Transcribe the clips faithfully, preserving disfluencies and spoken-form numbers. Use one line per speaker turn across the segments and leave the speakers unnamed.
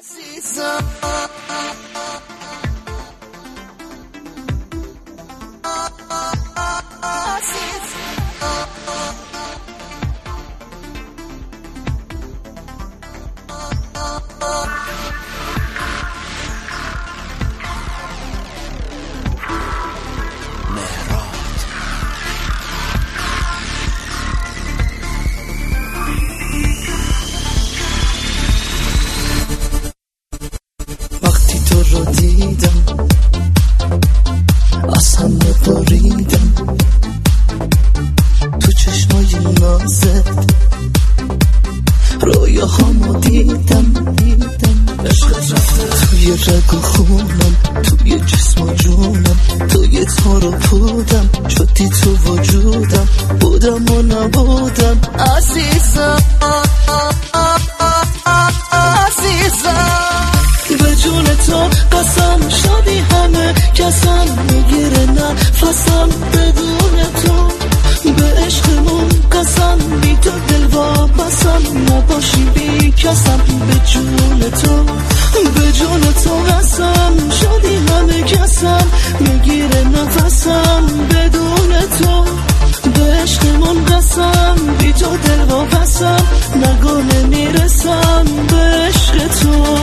وقتی تو رو دیدم از همه بریدم، تو چشمای نازت رویاهامو دیدم عشقت رفته توی رگ و خونم، توی جسم و جونم، توی تار و پودم، شدی تو وجودم، بودم و نبودم عزیزم عزیزم. به جون تو قسم شدی همه کسم، میگیره نفسم بدون تو، به عشقمون قسم بی تو دل وابستم، نباشی بی کسم. به جون تو به جون تو قسم شدی همه کسم، میگیره نفسم بدون تو، به عشقمون قسم بی تو دل وابستم، نگو نمیرسم به عشق تو.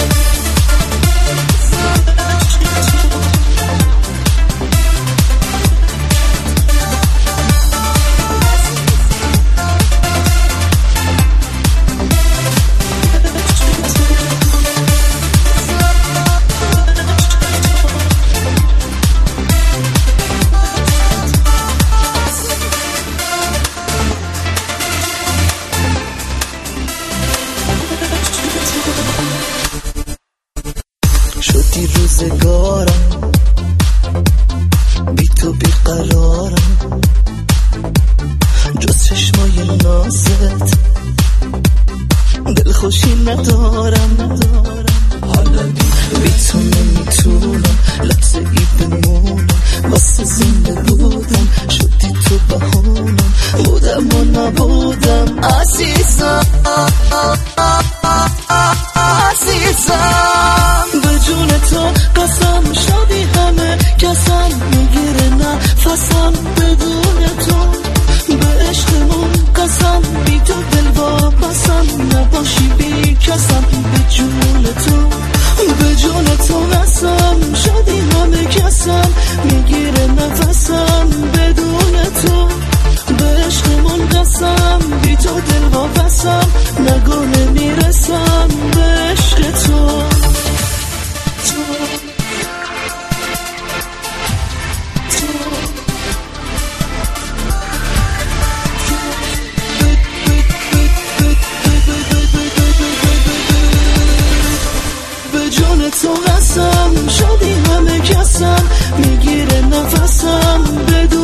شدی روزگارم بی تو بی قرارم، جز چشمای نازت دل خوشی ندارم، بی تو نمیتونم لحظه ای بمونم، واسه زنده بودم شدی تو بهونم، بودم و نبودم عزیزم عزیزم. به جون تو قسم شدی همه کسم، میگیره نفسم بدون تو، به عشقمون قسم بی تو دل وابستم، نباشی بی کسم. به جون تو به جون تو قسم شدی همه کسم، میگیره نفسم بدون تو، به عشقمون قسم بی تو دل وابستم، نگو نمیرسم به عشق تو. به جون تو قسم شدی همه کسم، میگیره نفسم بدون